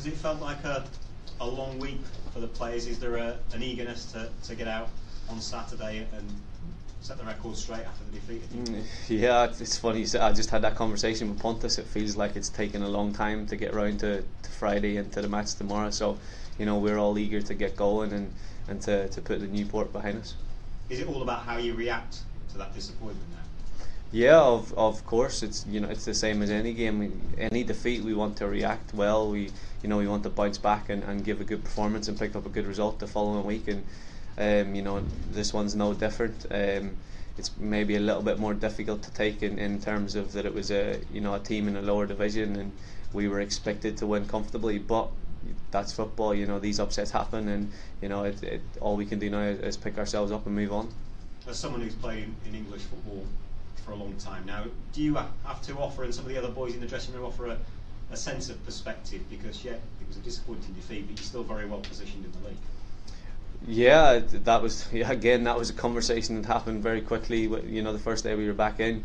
it felt like a long week for the players? Is there an eagerness to get out on Saturday and set the record straight after the defeat? Yeah, it's funny. I just had that conversation with Pontus. It feels like it's taken a long time to get round to Friday and to the match tomorrow. So, we're all eager to get going and to put the Newport behind us. Is it all about how you react to that disappointment now? Yeah, of course. It's it's the same as any game. Any defeat, we want to react well. We want to bounce back and give a good performance and pick up a good result the following week. And this one's no different. It's maybe a little bit more difficult to take in terms of that it was a team in a lower division and we were expected to win comfortably, but that's football. These upsets happen, and all we can do now is pick ourselves up and move on. As someone who's played in English football for a long time now, do you have to offer, and some of the other boys in the dressing room offer a sense of perspective? Because it was a disappointing defeat, but you're still very well positioned in the league. Yeah, that was a conversation that happened very quickly. The first day we were back in,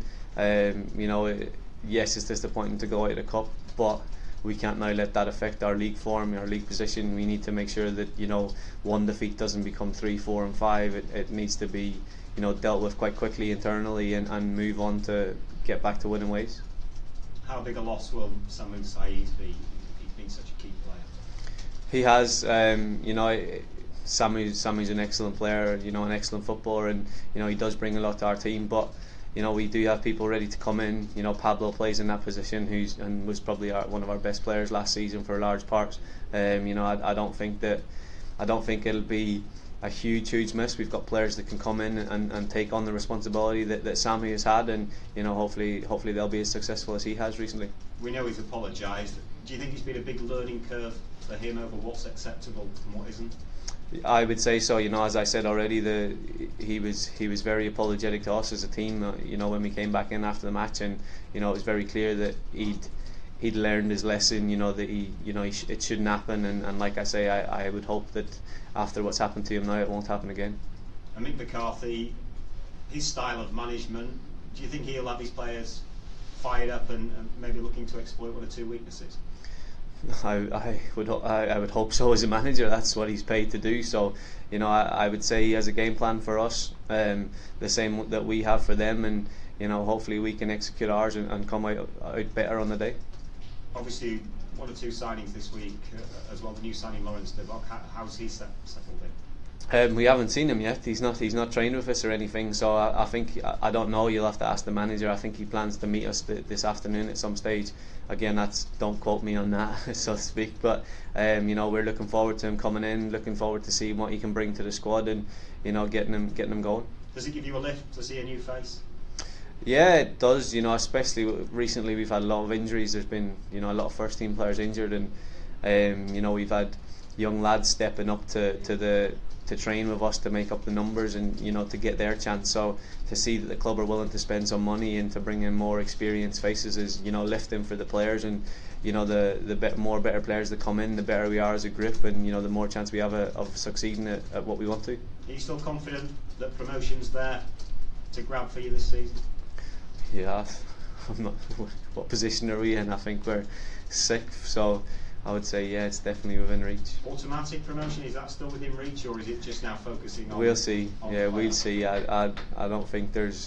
yes, it's disappointing to go out of the cup, but we can't now let that affect our league form, our league position. We need to make sure that one defeat doesn't become 3, 4 and 5. It needs to be dealt with quite quickly internally and move on to get back to winning ways. How big a loss will Samu Saeed be? He's been such a key player. He has, Samu's an excellent player, an excellent footballer, and he does bring a lot to our team. But we do have people ready to come in. Pablo plays in that position, and was probably one of our best players last season for large parts. I don't think it'll be a huge miss. We've got players that can come in and take on the responsibility that Samu has had, and hopefully they'll be as successful as he has recently. We know he's apologised. Do you think it's been a big learning curve for him over what's acceptable and what isn't? I would say so. As I said already, he was very apologetic to us as a team. When we came back in after the match, and it was very clear that he'd learned his lesson. That it shouldn't happen. And like I say, I would hope that after what's happened to him now, it won't happen again. And Mick McCarthy, his style of management, do you think he'll have his players fired up and maybe looking to exploit one or two weaknesses? I would hope so as a manager. That's what he's paid to do. So I would say he has a game plan for us, the same that we have for them, and hopefully we can execute ours and come out better on the day. Obviously, 1 or 2 signings this week as well. The new signing Lawrence de Bock, how's he settled in? We haven't seen him yet. He's not trained with us or anything. So I think, I don't know. You'll have to ask the manager. I think he plans to meet us this afternoon at some stage. Again, don't quote me on that, so to speak. But we're looking forward to him coming in. Looking forward to seeing what he can bring to the squad, and getting him going. Does it give you a lift to see a new face? Yeah, it does. Especially recently, we've had a lot of injuries. There's been a lot of first team players injured, and we've had young lads stepping up to train with us to make up the numbers and to get their chance. So to see that the club are willing to spend some money and to bring in more experienced faces is lifting for the players, and the more better players that come in, the better we are as a group, and the more chance we have of succeeding at what we want to. Are you still confident that promotion's there to grab for you this season? Yeah, I'm not. What position are we in? I think we're 6th, so I would say yeah, it's definitely within reach. Automatic promotion, is that still within reach, or is it just now focusing on? We'll see. We'll see. I don't think there's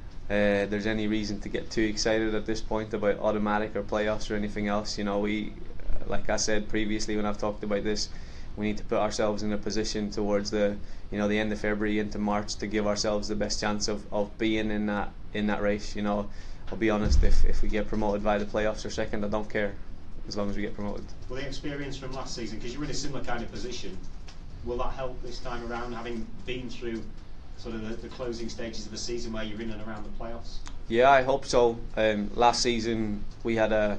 any reason to get too excited at this point about automatic or playoffs or anything else. We, like I said previously when I've talked about this, we need to put ourselves in a position towards the the end of February into March to give ourselves the best chance of being in that race. I'll be honest, if we get promoted via the playoffs or second, I don't care, as long as we get promoted. Well, the experience from last season, because you're in a similar kind of position, will that help this time around, having been through sort of the closing stages of the season where you're in and around the playoffs? Yeah, I hope so. Last season we had a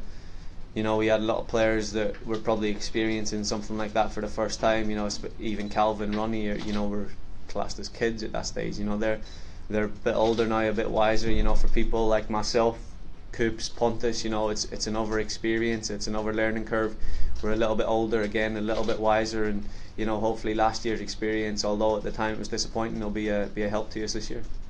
lot of players that were probably experiencing something like that for the first time. Even Calvin, Ronnie, were classed as kids at that stage. They're a bit older now, a bit wiser. For people like myself, Coops, Pontus, it's another experience, it's another learning curve. We're a little bit older again, a little bit wiser, and hopefully last year's experience, although at the time it was disappointing, will be a help to us this year.